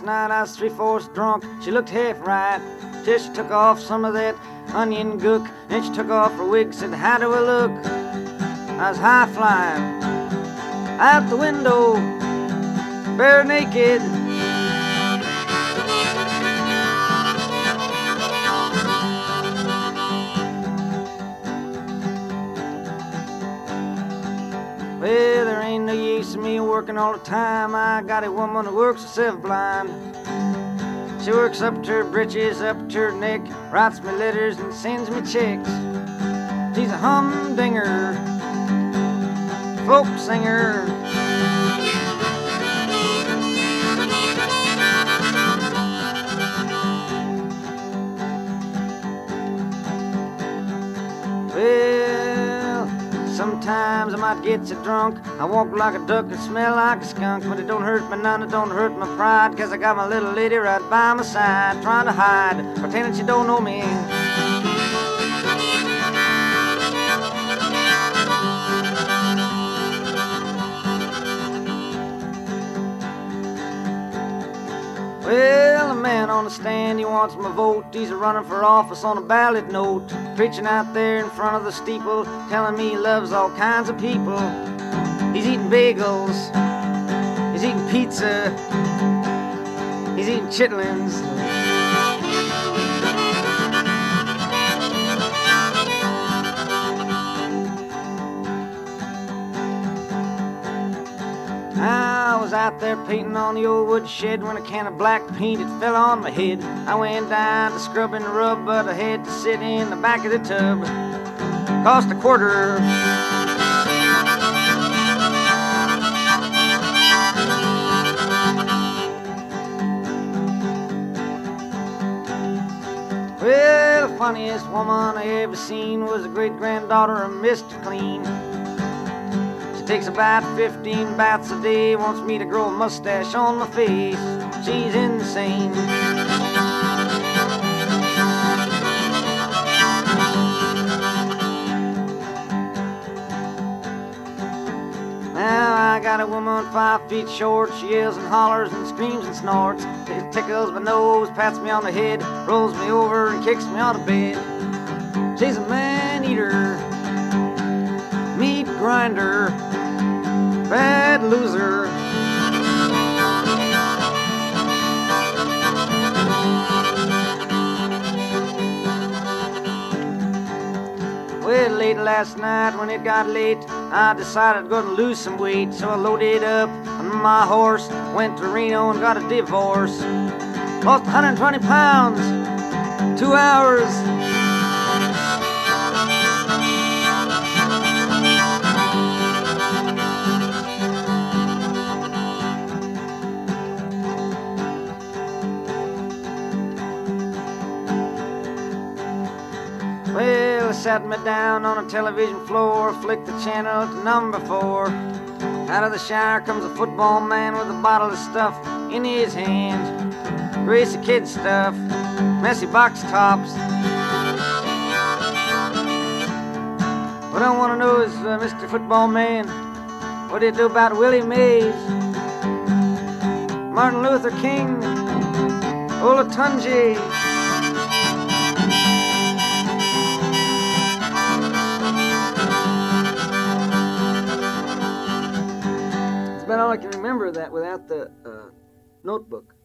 night I was 3/4 drunk. She looked half right till she took off some of that onion gook. Then she took off her wig, said, how do I look? I was high flying out the window, bare naked. Well, there ain't no use in me working all the time. I got a woman who works herself blind. She works up to her britches, up to her neck, writes me letters and sends me checks. She's a humdinger, folk singer. Well, sometimes I might get so drunk I walk like a duck and smell like a skunk. But it don't hurt me none, it don't hurt my pride, 'cause I got my little lady right by my side, trying to hide, pretending she don't know me. Well, a man on the stand, he wants my vote. He's running for office on a ballot note, preaching out there in front of the steeple, telling me he loves all kinds of people. He's eating bagels, he's eating pizza, he's eating chitlins. I was out there painting on the old wood shed when a can of black paint it fell on my head. I went down to scrub and rub, but I had to sit in the back of the tub. Cost a quarter. Well, the funniest woman I ever seen was the great-granddaughter of Mr. Clean. Takes about 15 baths a day, wants me to grow a mustache on my face. She's insane. Now I got a woman 5 feet short. She yells and hollers and screams and snorts. It tickles my nose, pats me on the head, rolls me over and kicks me out of bed. She's a man-eater, meat grinder, bad loser. Well, late last night when it got late, I decided I'm gonna lose some weight. So I loaded up on my horse, went to Reno and got a divorce. Lost 120 pounds, 2 hours. Well, they sat me down on a television floor, flicked the channel to number 4. Out of the shower comes a football man with a bottle of stuff in his hand. Greasy kid stuff, messy box tops. What I want to know is, Mr. Football Man, what do you do about Willie Mays, Martin Luther King, Olatunji? That's about all I can remember of that without the notebook.